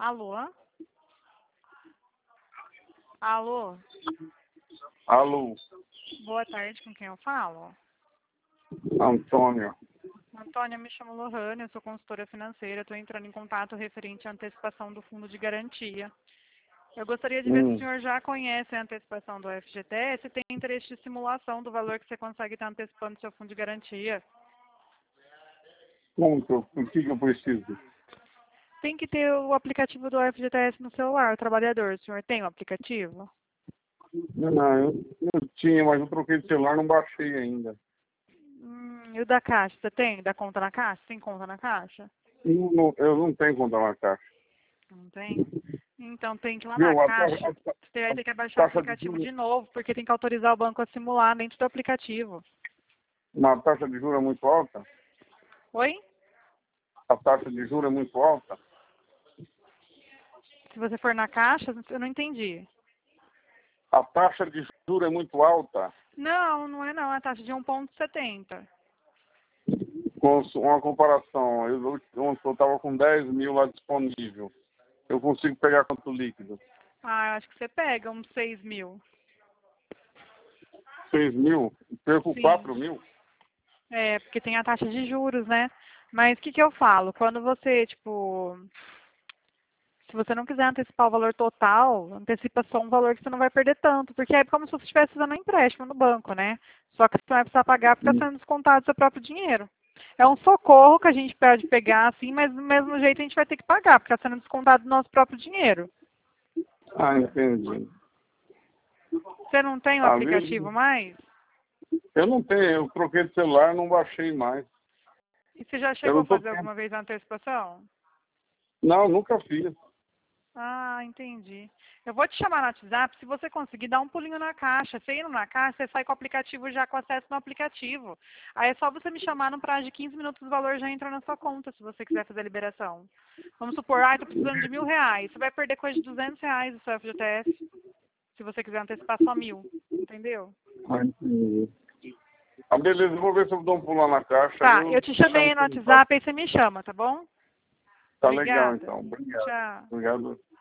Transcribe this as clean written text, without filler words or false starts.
Alô? Alô? Alô, Boa tarde, com quem eu falo? Antônio. Antônia, me chamo Lohane, eu sou consultora financeira, estou entrando em contato referente à antecipação do fundo de garantia. Eu gostaria de ver se o senhor já conhece a antecipação do FGTS e tem interesse de simulação do valor que você consegue estar antecipando seu fundo de garantia. O que eu preciso? Tem que ter o aplicativo do FGTS no celular, o trabalhador. O senhor tem o aplicativo? Não, eu tinha, mas eu troquei de celular, não baixei ainda. E o da Caixa, você tem? Da conta na Caixa? Tem conta na Caixa? Eu não tenho conta na Caixa. Não tem? Então tem que ir lá na Viu, Caixa. Você vai ter que baixar o taxa de aplicativo juros, de novo, porque tem que autorizar o banco a simular dentro do aplicativo. uma taxa de juros é muito alta? Oi? A taxa de juros é muito alta? Se você for na Caixa, eu não entendi. A taxa de juros é muito alta? Não, não é não. É a taxa de 1,70. Com uma comparação, eu estava com 10 mil lá disponível. Eu consigo pegar quanto líquido? Ah, eu acho que você pega uns 6 mil. 6 mil? Perco Sim. 4 mil? É, porque tem a taxa de juros, né? Mas o que eu falo? Quando você, tipo, se você não quiser antecipar o valor total, antecipa só um valor que você não vai perder tanto. Porque é como se você estivesse fazendo um empréstimo no banco, né? Só que você vai precisar pagar porque está sendo descontado do seu próprio dinheiro. É um socorro que a gente pode pegar, assim, mas do mesmo jeito a gente vai ter que pagar, porque está sendo descontado do nosso próprio dinheiro. Ah, entendi. Você não tem o Às vezes, aplicativo mais? eu não tenho, eu troquei de celular, não baixei mais. E você já Eu chegou não a tô fazer tendo. alguma vez a antecipação? Não, nunca fiz. Ah, entendi. Eu vou te chamar no WhatsApp, se você conseguir dar um pulinho na Caixa. Você indo na Caixa, você sai com o aplicativo já com acesso no aplicativo. Aí é só você me chamar no prazo de 15 minutos, o valor já entra na sua conta, se você quiser fazer a liberação. Vamos supor, tô precisando de R$ 1.000. Você vai perder coisa de R$ 200 do seu FGTS, se você quiser antecipar só 1.000. Entendeu? Ah, entendi. Ah, beleza, eu vou ver se eu dou um pulo lá na caixa. Aí Tá, eu eu te chamo chamei no você no papo. WhatsApp, aí você me chama, tá bom? Tá legal, Obrigada. então. Obrigado. Tchau. Obrigado.